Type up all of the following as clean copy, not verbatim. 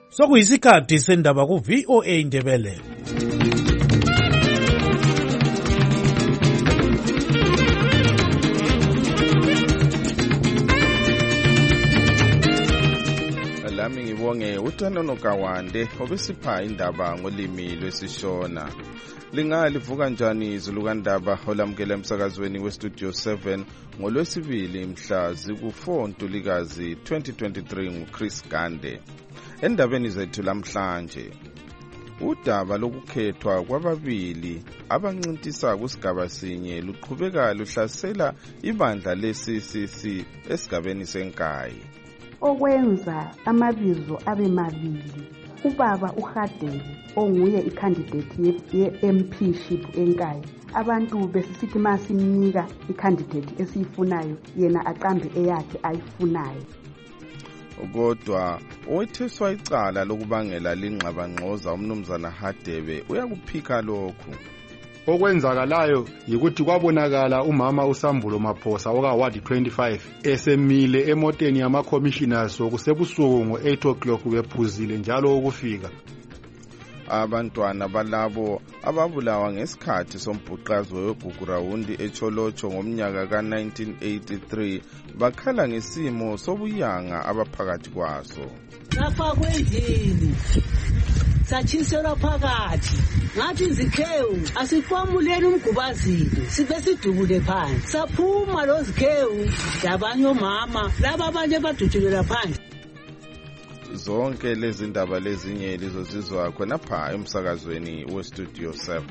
Sokuyisikhathi sendaba ku VOA Indebele. Lami ngibonge uThanono Kawande obesipha indaba ngolimi lwesiShona. Lingalivuka njani izulu kandaba olamukela emsakazweni weStudio 7 ngolwesibili mhla ziku-4 Ntulikazi 2023 nguChris Gande. Endabeni zethu lamhlanje, udaba lokukhethwa kwababili abancintisa kusigaba sinye luqhubeka luhlasela ibandla le-CCC esigabeni seNkayi. Okwenza amabizo abe mabili, ubaba uHadebe onguye icandidate ye-MPship eNkayi, abantu besisithi masimnika icandidate esiyifunayo yena aqambe eyakhe ayifunayo. Kodwa owetheswa icala lokubangela lingxabangxoza umnumzana Hadebe uyakuphika lokhu. Okwenzakalayo yikuthi kwabonakala umama uSambulo Maphosa oka-Ward 25 esemile emoteni yama-commissioners okusebusuku ngo-8 o'clock bephuzile njalo ukufika. Abantwana balabo ababulawa ngesikhathi sombhuqazo weGugurawundi eCholocho ngomnyaka ka-1983 bakhala ngesimo sobuyanga abaphakathi kwaso. Lapha kwendlini satshiselwa phakathi ngathi izikhewu asikwamuleni umgubazile sibe sidubule phansi saphuma lo zikhewu labanye omama laba abanye badutshulela phansi. Zonke lezi ndaba lezinye lizozizwa khonapha emsakazweni weStudio 7.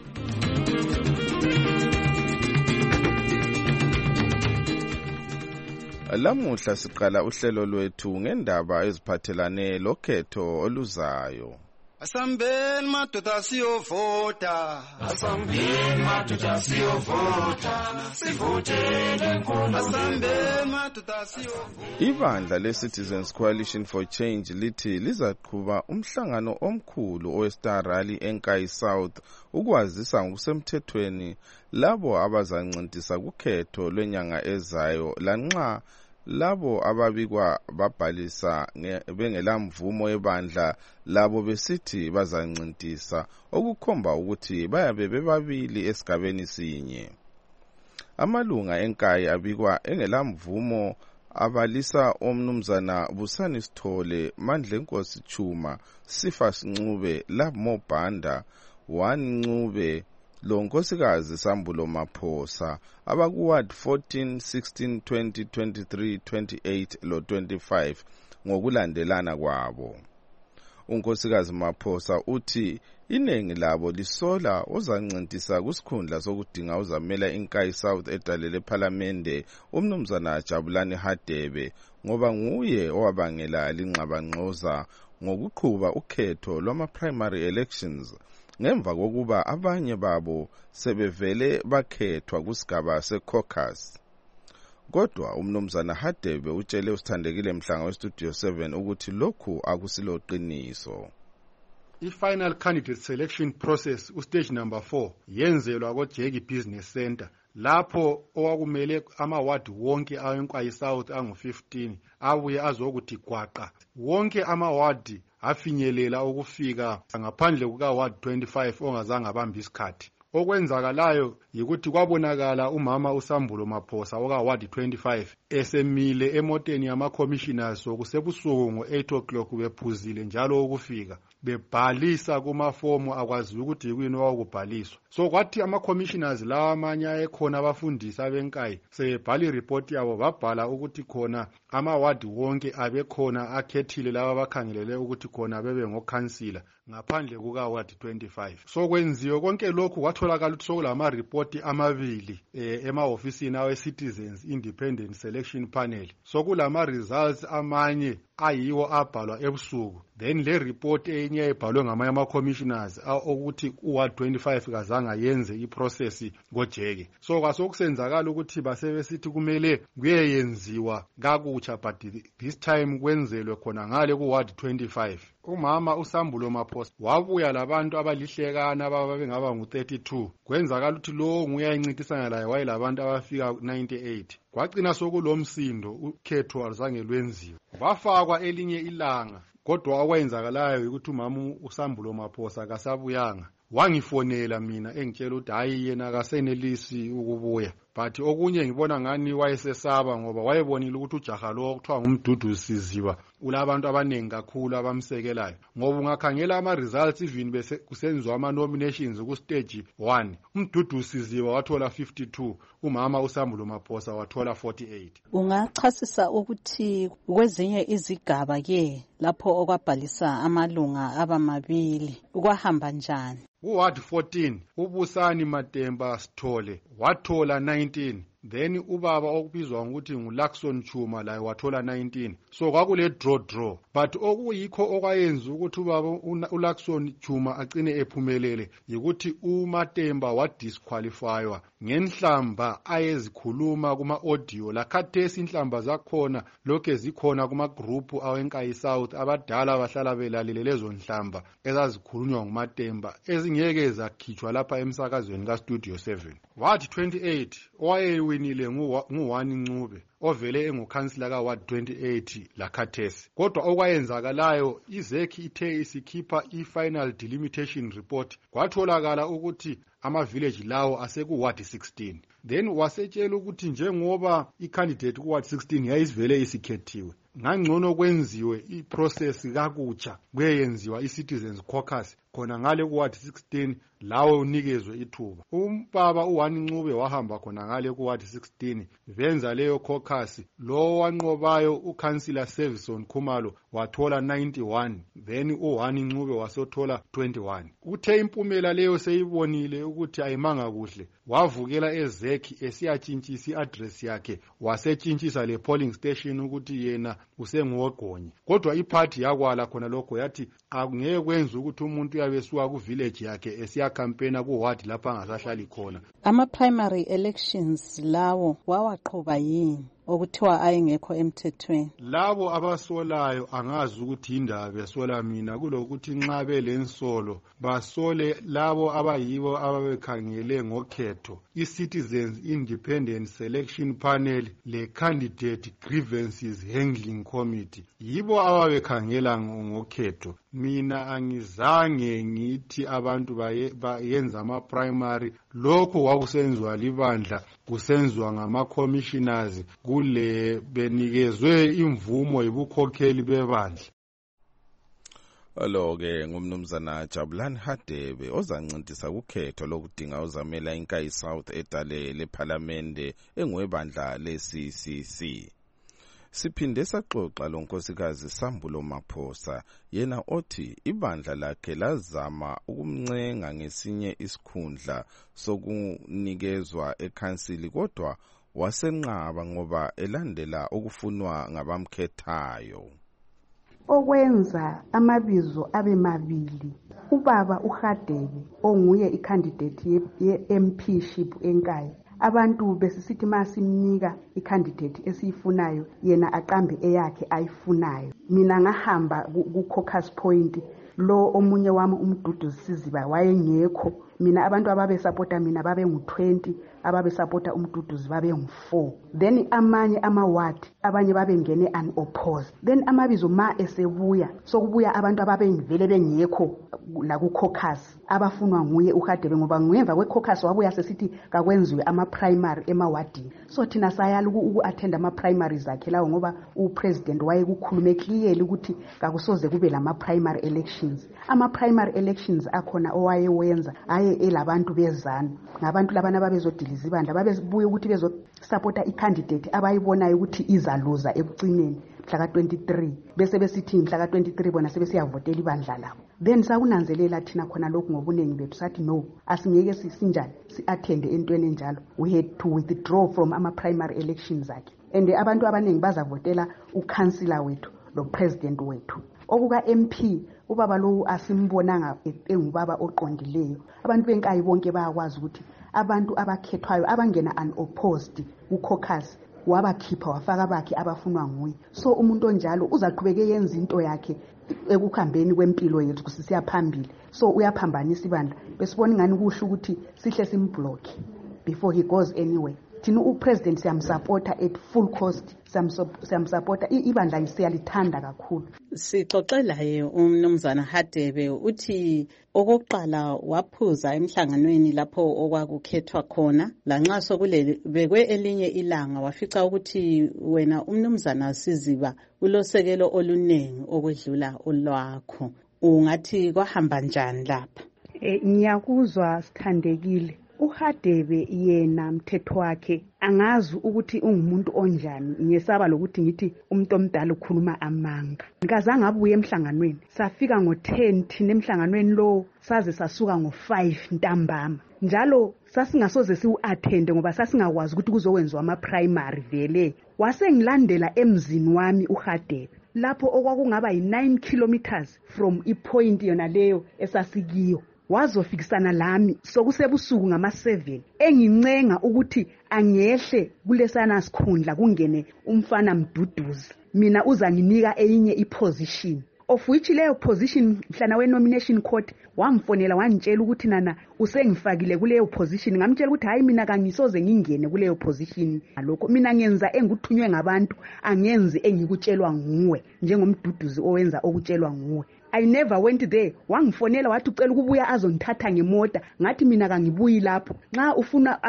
Lamuhla siqala uhlelo lwethu ngendaba eziphathelane lokhetho oluzayo. Asambeni madoda siyovota, asambeni madoda siyovota, sivotele inkulu. Asambeni madoda siyovota. Ibandla le-Citizens Coalition for Change lithi lizaqhuba umhlangano omkhulu owe-Star Rally eNkayi South ukwazisa ngokusemthethweni labo abazancintisa kukhetho lwenyanga ezayo lanxa labo ababikwa babhalisa bengelamvumo ebandla labo besithi bazancintisa okukhomba ukuthi bayabe bebabili esigabeni sinye. Amalunga eNkayi abikwa engelamvumo abalisa omnumzana Busani Sithole, Mandlenkosi Chuma, Sifas Ncube, Lamo Banda, Ncube, lo nkosikazi Sambulo Maphosa abaku-Ward 14, 16, 20, 23, 28 lo 25 ngokulandelana kwabo. Unkosikazi Maphosa uthi iningi labo lisola ozancintisa kusikhundla sokudinga uzamela iNkayi South edalele ePhalamende umnumzana Jabulani Hadebe ngoba nguye owabangela lingxabangxoza ngokuqhuba ukhetho lwama-primary elections ngemva kokuba abanye babo sebevele bakhethwa kusigaba se-caucus. Kodwa umnumzana Hadebe utshele usithandekile mhlanga weStudio 7 ukuthi lokhu akusilo qiniso. I-final candidate selection process ustage number 4 yenzelwa koJegi Business Center lapho owakumele ama-ward wonke aweNkayi South angu-15 abuye azokuthi gwaqa. Wonke ama-ward afinyelela ukufika ngaphandle kuka-Ward 25 ongazange abambe isikhathi. Okwenzakalayo yikuthi kwabonakala umama uSambulo Maphosa oka-Ward 25 esemile emoteni yama-commissioners okusebusuku ngo-8 o'clock bephuzile njalo ukufika bebhalisa kumafomu akwazi ukuthi yikuyini owakubhaliswa. So kwathi ama-commissioners lawa amanye ayekhona abafundisi abeNkayi sebebhala ireport yabo babhala ukuthi khona ama-ward wonke abekhona akhethile laba abakhangelele ukuthi khona bebe ngokhansila ngaphandle kuka-Ward 25. So kwenziwe konke lokhu kwatholakala ukuthi sokulama-report amabili ema-ofisini awe-Citizens Independent Selection Panel. So kulama-results amanye ayiwo abhalwa ebusuku. Then le report enye ebhalwe ngamanye ama-commissioners ukuthi u-Ward 25 kazange yenze iprocess koJegi. So kwasokusenzakala ukuthi basebesithi kumele kuyenziwa kakutsha but this time kwenzelwe khona ngale ku-Ward 25. Umama uSambulo Maphosa wabuya labantu abalihlekana ababengaba ngu-32. Kwenzakala ukuthi lo nguye ayencintisana laye wayelabantu abafika 98. Kwagcina sokulomsindo ukhetho aluzange lwenziwe. Bafakwa elinye ilanga kodwa okwenzakalayo ukuthi umama uSambulo Maphosa kasabuyanga. Wangifonela mina engitshela ukuthi hayi yena akasenelisi ukubuya, but okunye ngibona ngani wayesesaba ngoba wayebonile ukuthi ujaha lo okuthiwa ngumduduzi Siziba ulabantu abaningi kakhulu abamsekelayo. Ngoba ungakhangela ama-results even bese kusenziwa ama-nominations ku-stage 1, umduduzi Siziba wathola 52, umama uSambulo Maphosa wathola 48. Ungachasisa ukuthi kwezinye izigaba-ke lapho okwabhalisa amalunga abamabili kwahamba njani? Ward 14 uBusani Matemba Sithole wathola 19, then ubaba okubizwa ngokuthi nguLaxon Chuma laye wathola 19. So kwakule draw, but okuyikho okwayenza ukuthi ubaba uLaxon Chuma agcine ephumelele yikuthi uMatemba wadisqualifywa ngenhlamba ayezikhuluma kuma audio. Lakhathesi inhlamba zakhona lokho zikhona kuma group awenkayi South, abadala bahlala belalele lezo nhlamba ezazikhulunywa nguMatemba ezingeke zakhitshwa lapha emsakazweni ka Studio 7. Wathi 28 owayewinile nguWani Ncube ovele engukhansila ka Ward 28 lakhathesi. Kodwa okwayenzakalayo izekhi ithe isikhipha i-final delimitation report, kwatholakala ukuthi ama-village lawo aseku Ward 16. Then wasetshela ukuthi njengoba i-candidate ku Ward 16 yayisivele isikhethiwe, ngangcono kwenziwe i-process kakutsha kuyenziwa i-citizens caucus khona ngale ku Ward 16 lawo unikezwe ithuba. Umbaba uWani Ncube wahamba khona ngale ku Ward 16 benza leyo caucus. Lo wanqobayo uCouncillor Servison Khumalo wathola 91, then uWani Ncube wasothola 21. Uthe impumela leyo seyibonile ukuthi ayimanga kuhle, wavukela ezekhi esiyatshintshisa i-address yakhe, wasetshintshisa le polling station ukuthi yena usengogonye. Kodwa iparty yakwala khona lokho yathi akungeke kwenza ukuthi umuntu uyabesuka ku village yakhe esiya campaign ku ward lapha angasahlali khona. Ama-primary elections lawo wawaqhuba yini okuthiwa ayengekho emthethweni? Labo abasolayo angazi ukuthi indaba besola mina kulokuthi nxa belensolo basole labo abayibo ababekhangele ngokhetho, i-Citizens Independent Selection Panel le Candidate Grievances Handling Committee yibo ababekhangela ngokhetho. Mina angizange ngithi abantu bayenza ama-primary. Lokho kwakusenziwa libandla, kusenziwa ngama-commissioners kule benikezwe imvumo yibukhokheli bebandla. Alo-ke ngumnumzana Jabulani Hadebe ozancintisa kukhetho lokudinga uzamela inkayi South edale lephalamende engwebandla le-CCC. Siphinde saxoxa lonkosikazi Sambulo Maphosa, yena othi ibandla lakhe lazama ukumncenga ngesinye isikhundla sokunikezwa ekhansili kodwa wasenqaba ngoba elandela ukufunwa ngabamkhethayo. Okwenza amabizo abe mabili, ubaba uHadebe onguye i-candidate ye-MPship eNkayi, abantu besisithi masimnika i-candidate esiyifunayo yena aqambe eyakhe ayifunayo. Mina ngahamba ku-caucus point, lo omunye wami umduduzi Siziba wayengekho. Mina abantu ababesupporta mina babe ngu-20, ababesupporta umduduzi babe ngu-4. Then amanye ama-ward abanye babengene unopposed. Then amabizo ma esebuya sokubuya abantu ababengivele bengekho la ku-caucus abafunwa nguye uHadebe ngoba ngemva kwe-caucus wabuya sesithi kakwenziwe ama-primary emawadini. So thina sayala uku-attend ama-primaries akhe lawo ngoba upresident wayekukhulume clearly ukuthi kakusoze kube lama-primary elections. Ama-primary elections akhona owayewenza aye elabantu bezana, ngabantu labana babezodiliza ibandla, babebuye ukuthi bezosupporta i-candidate abayibonayo ukuthi izaluza ekucineni mhla ka-23, bese besithi mhla ka-23 bona sebesiyavotela ibandla labo. Then sakunanzelela thina khona lokhu ngobuningi bethu sathi no, asingeke sinjani si-attende entweni enjalo. We had to withdraw from ama-primary elections akhe, and abantu abaningi bazavotela ukansila wethu lo president wethu. Okuka-MP ubaba lo asimbonanga engubaba oqondileyo. Abantu benkayi bonke bayakwazi ukuthi abantu abakhethwayo abangena unopposed ku-caucus wabakhipha wafaka bakhe abafunwa nguye. So umuntu onjalo uzaqhubeke yenza into yakhe ekukhambeni kwempilo yethu kusisiya phambili. So uyaphambanisa ibandla. Besibona ingani kuhle ukuthi sihle simblock before he goes anywhere. thina upresident siyamsupporta at full cost, siyamsupporta, ibandla siyalithanda kakhulu. Sixoxelaye umnumzana Hadebe uthi okokuqala waphuza emhlanganweni lapho okwakukhethwa khona, lanxa sokulebekwe elinye ilanga wafica ukuthi wena umnumzana Siziba ulosekelo olunengi okwedlula olwakho. Ungathi kwahamba njani lapha? Ngiyakuzwa Sithandekile. uHadebe yena mthetho wakhe angazi ukuthi ungumuntu onjani. Ngiyesaba lokuthi ngithi umuntu omdala ukhuluma amanga. Ngikazange abuye emhlanganweni. Safika ngo-10 thina emhlanganweni lo saze sasuka ngo-5 ntambama. Njalo sasingasoze siu-attende ngoba sasingakwazi ukuthi kuzokwenziwa ama-primary vele. Wasengilandela emzini wami uHadebe. Lapho okwakungaba yi-9 kilometers from ipoint yona leyo esasikiyo. Wazofikisana lami sokusebusuku ngama-7 engincenga ukuthi angehle kulesana sikhundla kungene umfana Mduduzi. Mina uzanginika enye iposition, of which leyo position mhlana we-nomination court wamfonela wangitshela ukuthi nana usengifakile kuleyo position. Ngamtshela ukuthi hayi mina kangisoze ngingene kuleyo position. Lokho mina ngenza enguthunywe ngabantu, angenzi engikutshelwa nguwe njengomduduzi owenza okutshelwa nguwe. I never went there. Wangifonela wathi ucela ukubuya azongithatha ngemota. Ngathi mina kangibuyi lapho. Nxa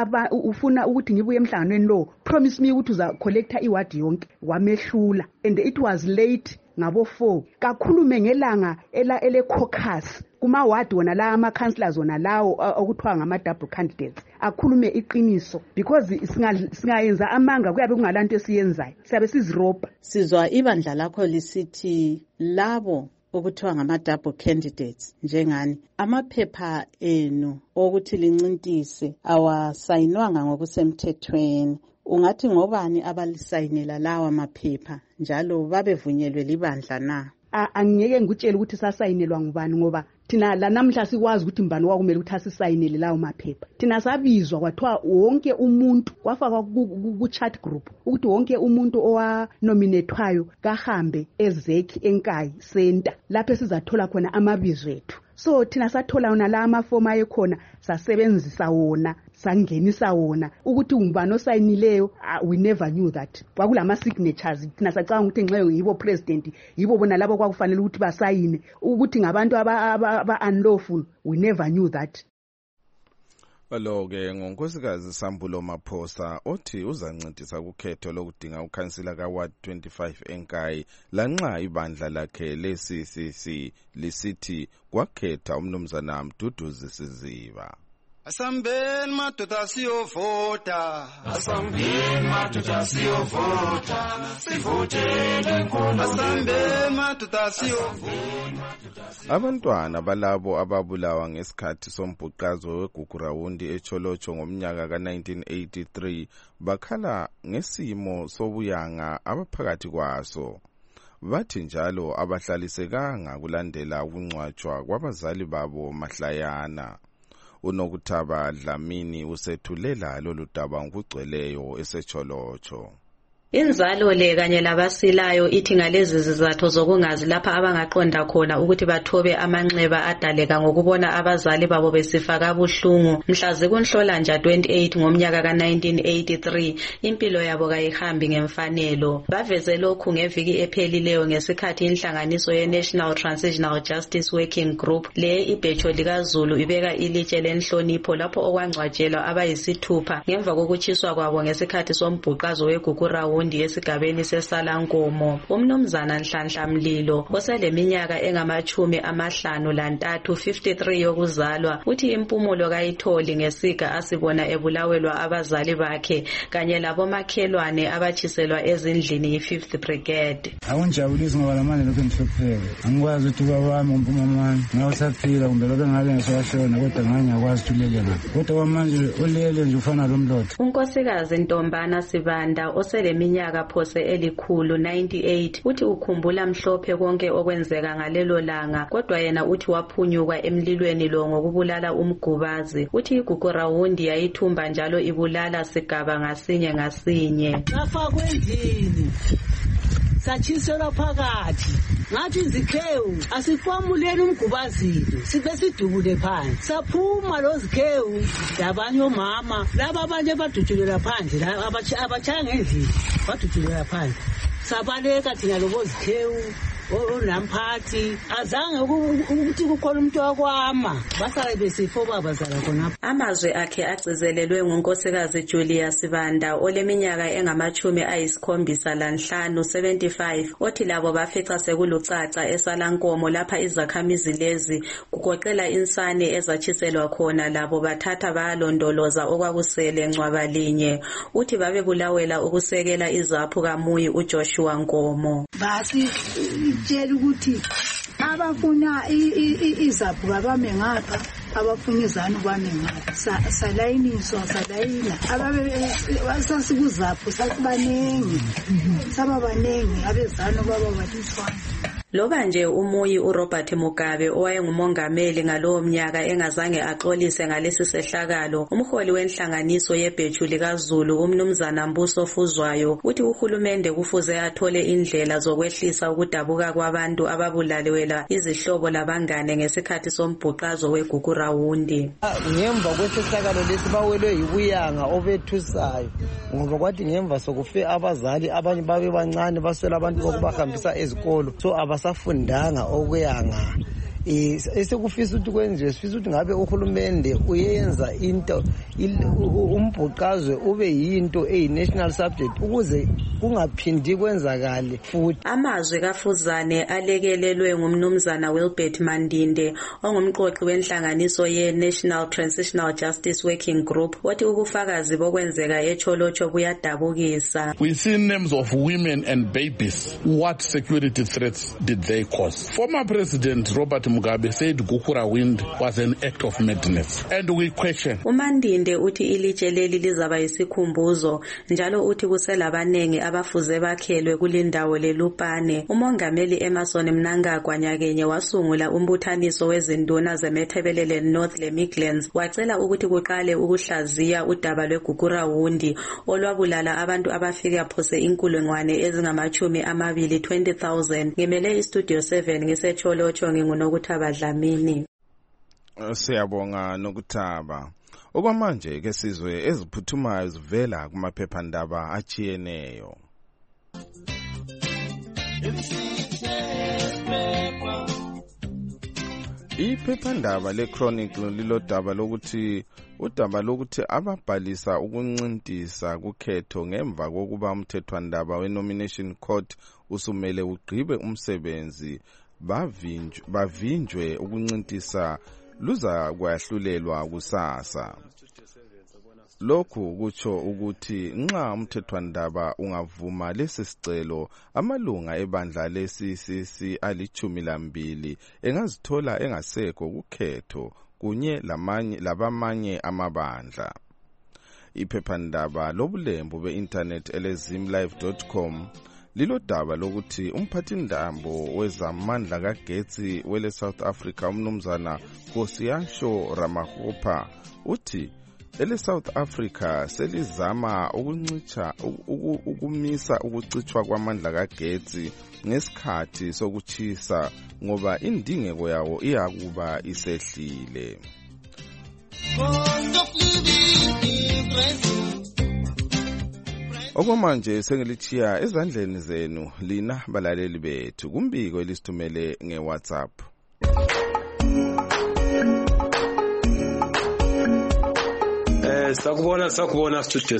ufuna ukuthi ngibuye emhlanganweni lo, promise me ukuthi uza collector iward yonke. Wamehlula and it was late ngabo 4. Kakhulume ngelanga ele caucus kuma ward wona la ama councillors wona lawo okuthiwa ngama double candidates. Akhulume iqiniso because singayenza amanga kuyabe kungalanto esiyenzayo. Siyabe siziroba. Sizwa ibandla lakho lisithi labo okuthiwa ngama-double candidates njengani amaphepha enu okuthi lincintise awasayinwanga ngokusemthethweni. Ungathi ngobani abalisayinela lawa maphepha njalo babevunyelwe libandla na? Angiyeke ngikutshela ukuthi sasayinelwa ngubani ngoba thina la namhla sikwazi ukuthi mbani wakumele ukuthi asisayinele lawo maphepha. Thina sabizwa kwathiwa wonke umuntu kwafakwa ku-chat group ukuthi wonke umuntu owanominethwayo kahambe ezekhi enkayi center lapho sizathola khona amabizo ethu. So thina sathola wona la amafomu ayekhona sasebenzisa wona sangenisa wona ukuthi ungubani osayinileyo. We never knew that. Kwakulama signatures thina sacanga ukuthi nxa yibo president yibo bona labo kwakufanele ukuthi basayine ukuthi ngabantu aba-unlawful. We never knew that. Lo-ke ngonkosikazi Sambulo Maphosa othi uzancedisa kukhetho lokudinga ukhansila ka-Ward 25 eNkayi lanxa ibandla lakhe le-CCC lisithi kwakhetha umnumzana Mduduzi Siziba. Asambeni madoda siyovota, asambeni madoda siyovota, sivotele inkulu. Asambeni madoda siyovota. Abantwana balabo ababulawa ngesikhathi sombhuqazo weGugurawundi eCholocho ngomnyaka ka-1983 bakhala ngesimo sobuyanga abaphakathi kwaso. Bathi njalo abahlalisekanga kulandela ukungcwatshwa kwabazali babo mahlayana. Unokuthaba Dlamini usethulela lolu daba ngokugcweleyo eseCholocho. Inzalo le kanye labasilayo ithi ngalezi zizathu zokungazi lapha abangaqonda khona ukuthi bathobe amanxeba adaleka ngokubona abazali babo besifa kabuhlungu mhla zikunhlolanja 28 ngomnyaka ka-1983 impilo yabo kayihambi ngemfanelo. Baveze lokhu ngeviki ephelileyo ngesikhathi inhlanganiso ye-National Transitional Justice Working Group le ibhecho likaZulu ibeka ilitshe lenhlonipho lapho okwangcwatshelwa abayisithupha ngemva kokutshiswa kwabo ngesikhathi sombhuqazo weGugurawundi esigabeni seSalankomo. Umnumzana Nhlanhla Mlilo oseleminyaka engama-53 53 yokuzalwa uthi impumulo kayitholi ngesiga asibona ebulawelwa abazali bakhe kanye labomakhelwane abatshiselwa ezindlini yi-5th Brigade. Awunjabulisi ngoba lamanje lokho ngihlupheka. Angikwazi ukuthi ubabami umpumamani ngawusaphila kumbe lokho ngabe ngisashona kodwa ngangiyakwazi ukuthi ulele ngaphi. Kodwa kwamanje ulele nje ufana lomlotha. Unkosikazi Ntombana Sibanda oseleminyaka phose elikhulu 98 uthi ukhumbula mhlophe konke okwenzeka ngalelo langa kodwa yena uthi waphunyuka emlilweni lo ngokubulala umgubazi. Uthi iGugurawundi yayithumba njalo ibulala sigaba ngasinye ngasinye. Safa kwendlini satshiselwa phakathi ngathi izikhewu asifamuleni umgubazile sibe sidubule phandle saphuma lo zikhewu labanye omama laba abanye badudulela phandle abachaya ngendlini badudulela phandle sabaleka thina lobo zikhewu onamphathi azange ukuthi kukhona umuntu wakwama basale besifo babazala khonapha. Amazwi akhe agcizelelwe ngunkosikazi Julia Sibanda oleminyaka engama-75 75 othi labo bafica sekulucaca eSalankomo lapha izakhamizi lezi kugoqela insane ezatshiselwa khona labo bathatha bayalondoloza okwakusele ngcwabalinye. Uthi babebulawela ukusekela izaphu kaMuyi uJoshua Nkomo. Basi tshela ukuthi abafuna izaphu bame ngapha abafuna izanu bame ngapha salayiniswa salayina ababesasikuzaphu sakubanengi sababanengi abezanu baba baliswana. Loba nje uMuyi uRobert Mugabe owayengumongameli ngalowo mnyaka engazange axolise ngalesi sehlakalo, umholi wenhlanganiso yebhethuli kaZulu umnumzana Mbuso Fuzwayo uthi uhulumende kufuze athole indlela zokwehlisa ukudabuka kwabantu ababulaliwela izihlobo labangane ngesikhathi sombhuqazo weGugurawundi. Ngemva kwesehlakalo lesi bawelwe yibuyanga obethusayo ngoba kwathi ngemva sokufe abazali abanye babe bancane baswela abantu bokubahambisa ezikolo so abasafundanga okuyanga. Esekufisa ukuthi kwenziwe sifisa ukuthi ngabe uhulumende uyenza into umbhuqazwe ube yinto national subject ukuze kungaphindi kwenzakale futhi. Amazwi kaFuzane alekelelwe ngumnumzana Wilbert Mandinde ongumqoqi wenhlanganiso ye-National Transitional Justice Working Group wathi ubufakazi bokwenzeka eCholocho buyadabukisa. We see names of women and babies. What security threats did they cause? Former President Robert Mugabe said Gugurawundi was an act of madness, and we question. uMandinde uthi ilitshe leli lizaba yisikhumbuzo njalo uthi kuselabanengi abafuze bakhelwe kulindawo leLupane. Umongameli Emerson Mnangagwa nyakenye wasungula umbuthaniso wezinduna zeMethebelele North leMidlands wacela ukuthi kuqale ukuhlaziya udaba lweGugurawundi olwabulala abantu abafika phose inkulungwane ezingama-20 20,000. Ngimele iStudio 7 ngiseCholocho nginguNokuthaba Dlamini. Siyabonga Nokuthaba. Okwamanje ke sizwe eziphuthumayo zivela kumaphephandaba achiyeneyo. Iphephandaba leChronicle lilodaba lokuthi ababhalisa ukuncintisa kukhetho ngemva kokuba umthethwandaba we-Nomination Court usumele ugqibe umsebenzi bavinjwe ukuncintisa luza kwahlulelwa kusasa. Lokhu kutsho ukuthi nxa umthethwandaba ungavuma lesi sicelo amalunga ebandla leCCC ali-12 engazithola engasekho kukhetho kunye labamanye amabandla. Iphephandaba lobulembu be-internet elezimlive.com lilodaba lokuthi umphathindambo wezamandla kagetsi wele South Africa umnumzana Kosiyansho Ramaphosa uthi ele South Africa selizama ukumisa ukucithwa kwamandla kagetsi ngesikhathi sokuchisa ngoba indingeko yawo iyakuba isehlile. Okwamanje sengilichiya ezandleni zenu lina balaleli bethu kumbiko elisithumele ngeWhatsApp. Sakubona Studio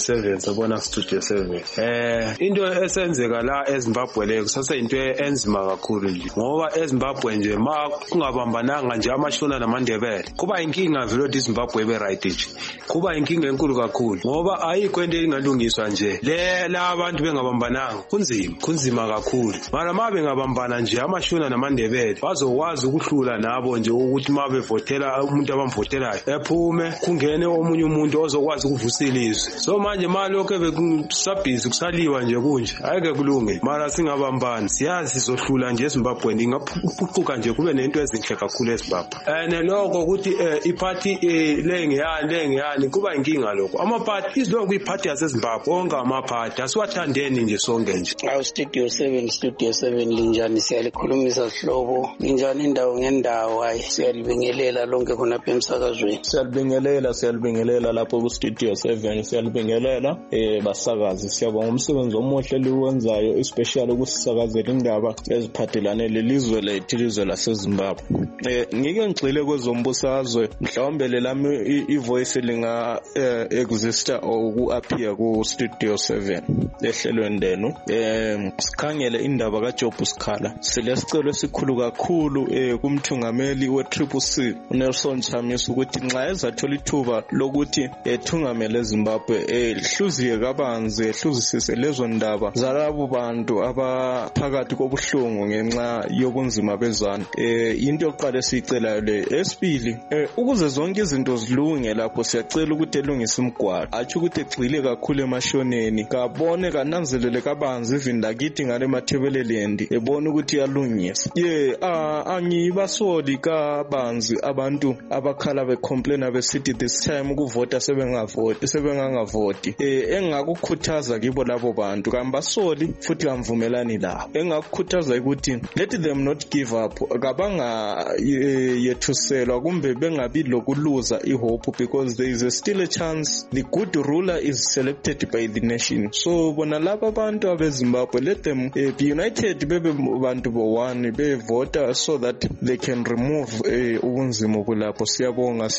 7 into esenzeka la eZimbabwe le kusaseyinto enzima kakhulu nje ngoba eZimbabwe nje ma kungabambananga nje amashona namandebele kuba inkinga vele iZimbabwe be right nje kuba inkinga enkulu kakhulu ngoba ayikho into engalungiswa nje la abantu bengabambananga kunzima kakhulu mara mabe ngabambana nje amashona namandebele bazokwazi ukuhlula nabo nje ukuthi mabe votela umuntu abamvotelayo ephume kungene omunye umuntu azokwazi ukuvusa ilizwe. So manje imali lokho bekusabhizi kusaliwa nje kunje ayike kulunge mara singabambani siyazi sizohlula nje eZimbabwe ingaphuquka nje kube nento ezinhle kakhulu eZimbabwe. Lokho ukuthi iparty lengeyani kuba inkinga lokho amaparty izonke iparty yaseZimbabwe onke amaparty asiwathandeni nje sonke nje. Studio 7 linjani siyalikhulumisa sihlobo linjani indawo ngendawo hayi siyalibingelela lonke khonapha emsakazweni. Siyalibingelela lapho ku Studio 7 siyalibingelela basakazi siyabonga umsebenzi omuhle liwenzayo especially ukusakazela indaba eziphathelane lelizwe lethu ilizwe laseZimbabwe. Ngike ngixile kwezombusazwe mhlawumbe lelami ivoice linga exista oku appear ku Studio 7 ehlelweni lenu. Sikhangele indaba kaJob Sikhala silesicelo esikhulu kakhulu kumthungameli weCCC uNelson Chamisa ukuthi nxa ezathola ithuba lokuthi ethungamele eZimbabwe hluziye kabanzi hluzisise lezo ndaba zalabo bantu abaphakathi kobuhlungu ngenxa yobunzima bezana. Into yokuqala esicelayo le. Esibili ukuze zonke izinto zilunge lapho siyacela ukuthi elungise imigwaqo athi ukuthi egxile kakhulu emashoneni kabone kananzelele kabanzi even lakithi ngale mathebelelendi ebona ukuthi yalungisa. Angibasoli kabanzi abantu abakhala becomplaina besithi this time ukuvota sebengangavoti. Engakukhuthaza kibo labo bantu kambasoli futhi kamvumelani labo. Engakukhuthaza ukuthi let them not give up kabanga yethuselwa kumbe bengabi lokuluza ihope because there is still a chance the good ruler is selected by the nation. So bona laba bantu abeZimbabwe let them be united bebe bantu bo-one bevota so that they can remove ubunzima kulapho. Siyabonga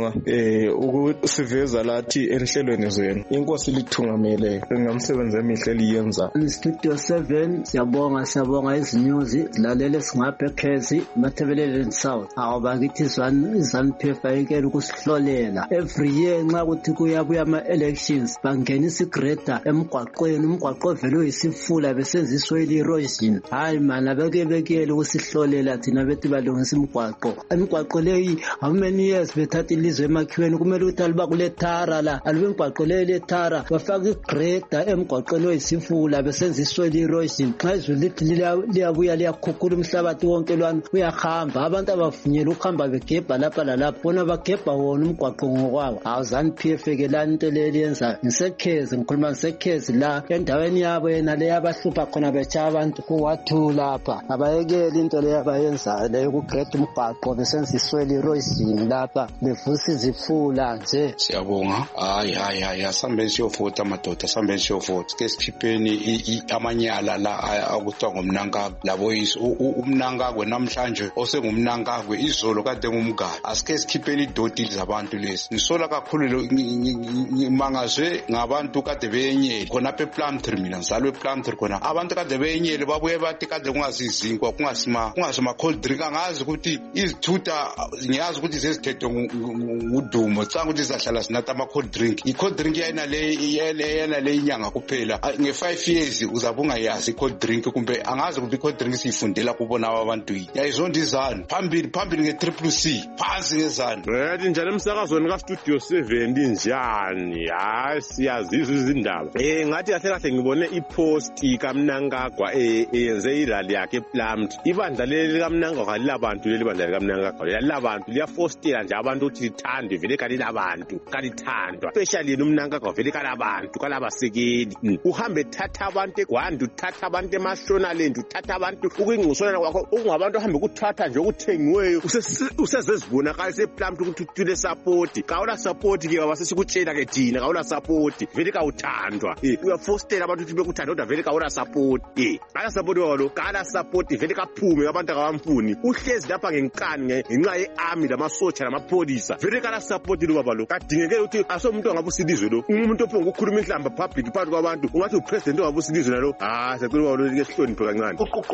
ukusiveza lathi enhlelweni zenu. Inkosi lithungamele ngamsebenzi emihle liyenza. Studio 7 siyabonga izinews zilalele singapha eKezi mathebelele South awubakithi ZANU-PF ayikela ukusihlolela every year nxa kuthi kuyabuya ama-elections bangenisa igreda emgwaqweni umgwaqo vele uyisifula besenziswe erosion hayi mana bekele ukusihlolela thina bethi balungisa imigwaqo leyi how many years bethatha ilizwe emakhiweni kumele ukuthi aliba kule thara la alibe imigwaqo leyi le thara bafaka igreda emgwaqweni oyisifula besenziswe erosion nxa izulu lithi liyabuya liyakhukhula umhlabathi wonke lwana uyahamba abantu abavunyela ukuhamba begebha lapha lalapha bona bagebha wona umgwaqo ngokwawo. ZANU-PF kelani into leyo yenza ngikhuluma ngisekhezi la endaweni yabo yena leyo abahlupha khona betsha abantu kuwathu lapha abayekele into leyo abayenzayo leyo kugreda umgwaqo besenziswe erosion lapha bevusa izifula nje. Siyabonga hayi asambeni siyovota madoda asambeni siyovota ke sikhipheni amanyala la akuthiwa ngomnankagwe labo umnankagwe namhlanje osengumnankagwe izolo kade ngumgalo asike sikhipheni idoti zabantu lezi ngisola kakhulu mangazwe ngabantu kade beyenyele khona phe Plumtree mina ngizalwe ePlumtree khona abantu kade beyenyele babuye bathi kade kungazizinkwa kungasima cold drink angazi ukuthi izithutha ngiyazi ukuthi zezithethe ngudumo canga ukuthi zahlala sinatha ama cold drink i-cold drink yana le inyanga kuphela nge5 years uzabunga yazi i-cold drink kumbe angazi ukuthi i-cold drink siyifundela kubona abantu yayizonda izanu phambili nge-CCC phansi ngezanu yathi njalo emsakazweni kaStudio 7 linjani hayi siyazizwa izindaba ngathi kahle ngibone ipost kaMnangagwa eyenze irally yakhe ePlumtree ibandla leli kaMnangagwa lilabantu leli bandla likaMnangagwa lilabantu liyafostela nje abantu ukuthi lithande vele kalilabantu kalithandwa especially uMnangagwa vele kalabantu kalabasekeli uhambe thatha abantu eGwanda uthatha abantu eMashonaland uthatha abantu ukuyingqusona kwakho ungabantu ahambe ukuthatha nje ukuthengiweyo usezezibonakala ePlumtree ukuthi uthule support kawula support ke wasesikutshela ke thina kawula support vele kawuthandwa uyafostela abantu ukuthi bekuthanda kodwa vele kawula support kala support walo kala support vele kaphume abantu akawamfuni uhlezi lapha ngenkani ngenxa yearmy lamasotsha lamapolisa vele kala support lo baba lo kadingeke ukuthi asomuntu angabusilizwe lo umuntu ophonga ukukhuluma inhlamba public phakathi kwabantu ungathi upresident ongabusilizwe nalo siyacela baba lo ke sihloniphe kancane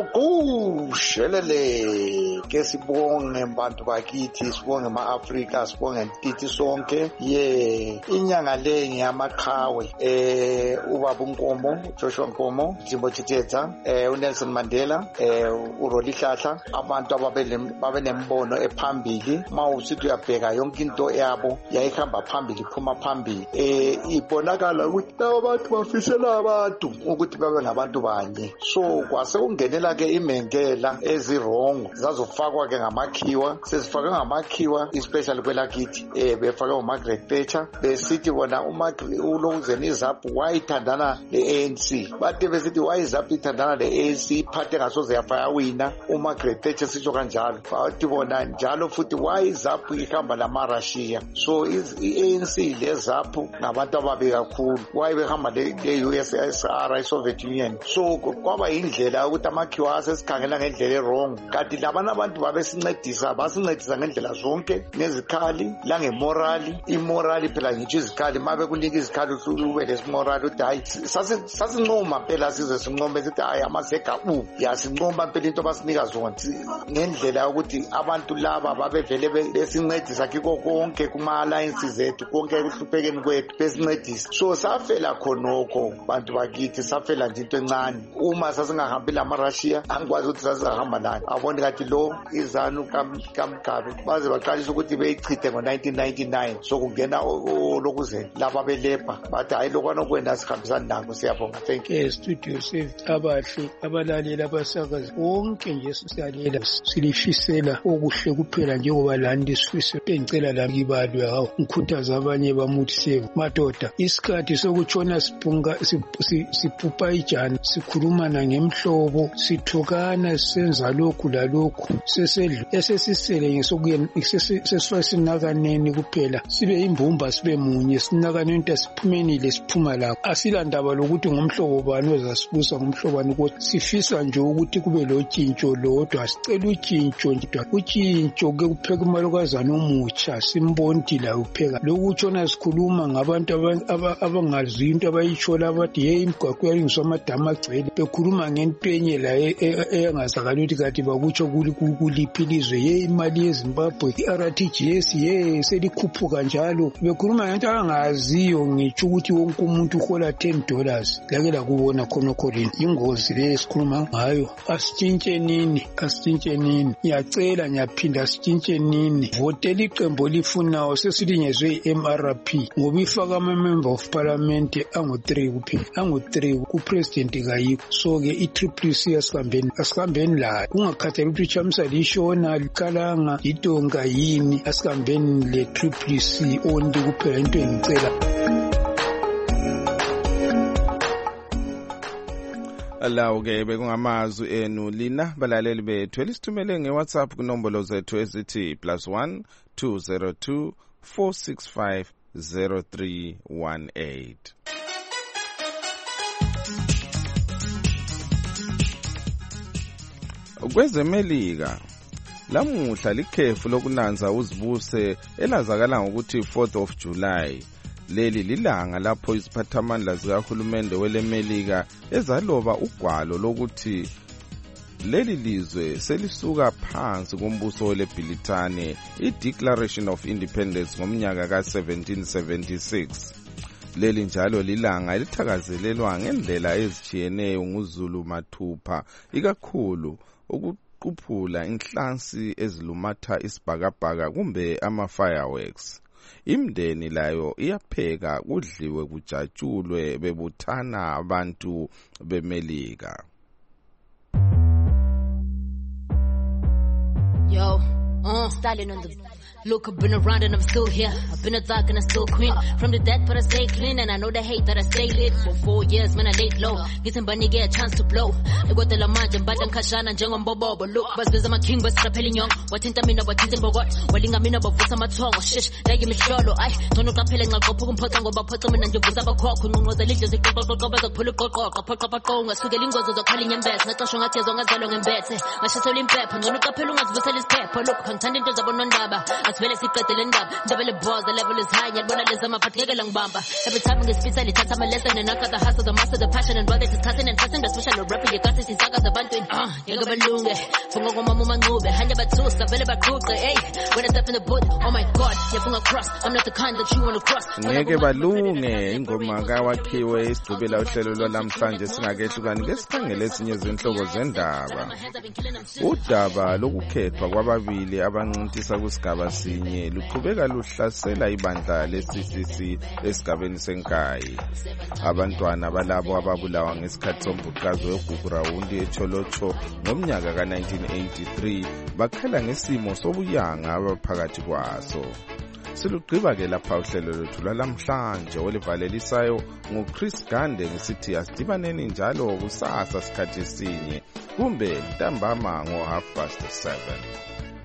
shelele ke sibonge abantu bakithi sibonge ama-Afrika sibonge kithi sonke inyanga le ngiyamaqhawe ubaba uNkomo Joshua Nkomo Jimbo Chiteta uNelson Mandela uRolihlahla abantu ababenembono ephambili mawusithi uyabheka yonke into yabo yayihamba phambili liphuma phambili ibonakala ukuthi laba bantu bafisela abantu ukuthi babe ngabantu banye. So kwase kungenela ke imengela ezirongo zazofakwa ke ngamakhiwa, sesifake ngamakhiwa especially kwelakithi befake uMargaret Thatcher besithi bona uLokuzeni iZAPU wayithandana le-ANC, bathi besithi wayiZAPU ithandana le-ANC iphathe ngasoze yafaya wina uMargaret Thatcher sitsho kanjalo, bathi bona njalo futhi wayiZAPU ihamba lama-Russia. So i-ANC le-ZAPU ngabantu ababi kakhulu, wayebehamba le-USSR iSoviet Union. So kwaba yindlela ukuthi amakhiwa asesikhangela ngendlela erong, kanti labana abantu babesincedisa, basincedisa ngendlela zonke, nezikhali langemorali. Imorali phela ngitsho izikhali mabe kunika izikhali ube lesimorali uthi hayi sasincoma phela size sincome sithi hayi amasega yasincoma phela into basinika zona ngendlela yokuthi abantu laba babevele besincedisa kiko konke kuma-alliances ethu konke ekuhluphekeni kwethu besincedisa. So safela khonokho bantu bakithi, safela nje into encane. Uma sasingahambi lama-Russia angikwazi ukuthi sasingahamba nani. Abone kathi lo iZANU kaMgabe baze baqalisa ukuthi beyichithe ngo-1999 sokungena Lokuzeni laba belebha bathi hayi lokwana kwena sihambisani nako. Siyabonga. Thank you. Studio Save abahle abalaleli abasakazi bonke nje siyalela silifisela okuhle kuphela njengoba lani sifise bengicela la ngibalwe hawo ngikhuthaza abanye bamuthi Save madoda isikhathi sokutshona siphupha ijani sikhulumana ngemhlobo sithukana senza lokhu lalokhu esesisele ngesokuye sesifasinakaneni kuphela sibe imbumba sibe munye sinakaneni into siphumenile siphuma lapho asilandaba lokuthi ngomhlobo bani ozasibusa ngomhlobani kodwa sifisa nje ukuthi kube lotshintsho lodwa sicela utshintsho ke kupheka umalokazana omutsha simbondi la upheka lokutshona sikhuluma ngabantu abangazi into abayitshola abathi hey imigwaqo yalingiswa amadama agcwele bekhuluma ngento enye la engazakala ukuthi kati bakutsho kuliphi ilizwe ye imali yeZimbabwe i-RTGS ye selikhuphuka njalo bekhuluma ngento abangaziyo ngitsho ukuthi wonke umuntu uhola $10 lake lakubona khonokho leni ingozi le esikhuluma ngayo. Asitshintshe nini ngiyacela ngiyaphinda asitshintshe nini votela iqembu lifunayo sesilinyezwe i-MRP ngoba ifaka ama-member of parliament angu-3 kuphela angu-3 kupresident kayikho. So ke i-CCC asihambeni layo kungakhathali ukuthi uChamsa lishona likalanga idonga yini asihambeni le-CCC only kuphela into engicela. Alawu-ke bekungamazwi enu lina balaleli bethu elisithumele nge-WhatsApp kunombolo zethu ezithi +1 202 465 0318. Kwezemelika lamuhla likhefu lokunanza uzibuse elazakala ngokuthi 4th of July. Leli lilanga lapho iziphathamandla zikahulumende welemelika ezaloba ugwalo lokuthi leli lizwe selisuka phansi kombuso weleBritane, i-Declaration of Independence ngomnyaka ka-1776. Leli njalo lilanga elithakazelelwa ngendlela ezitshiyeneyo nguZulu mathupha, ikakhulu ukuquphula inhlansi ezilumatha isibhakabhaka kumbe ama-fireworks. Imndeni layo iyapheka kudliwe kujatshulwe bebuthana abantu bemelika. Yo, styling on the look, I've been around and I'm still here. I've been a thug and I'm still queen. From the death, but I stay clean. And I know they hate that I stay lit. For 4 years, man, I laid low. Getting bunny, get a chance to blow. I got the Lamaj and Badam Kashan and Jangam Bobo. But look, but I'm a king, but rappelling young. What in Tamina, what in Bogot. Welling a mina, but what's on my tongue? Shish, like me shallow. I don't look up pelling. I'll go put him pot on put him and you was up a cock. Who knows the leaders? They go pull a cock. A pot of a so the lingos of the calling and best. Not showing as long as I long and bed. I should tell him pep. And don't look up pelling as Vessel is pep. Look, contending to the Bonandaba. As well as he cut the double balls, the level is high, yet when I listen, I'm a long bamba. Every time I speak, I touch my lesson and I got the hustle, the master, the passion, and brother discussing and passing the special rapping. You got this in Saga, the Bantuin. You're going to lose it. From a woman, move it. Hand about two, available group, hey. When I step in the boot, oh my god, you're from across. I'm not the kind that you want to cross. Ngeke balunge ingoma kawakhiwe isidubela uhlelo lwalamhlanje singakehlukani ngesikhangele ezinye zenhlobo zendaba. Udaba lokukhethwa kwababili olwanqintisa kusigaba sinye luqhubeka luhlasela ibandla le-CCC esigabeni senkayi. Abantwana balabo ababulawa ngesikhathi sombhuqazo weGugurawundi eCholocho ngomnyaka ka-1983 bakhala ngesimo sobuyanga abaphakathi kwaso. Silugqiba-ke lapha uhlelo lwethu lwalamhlanje olivalelisayo nguChris Gande ngisithi asidibaneni njalo kusasa sikhathi sinye kumbe ntambama ngo 7:30.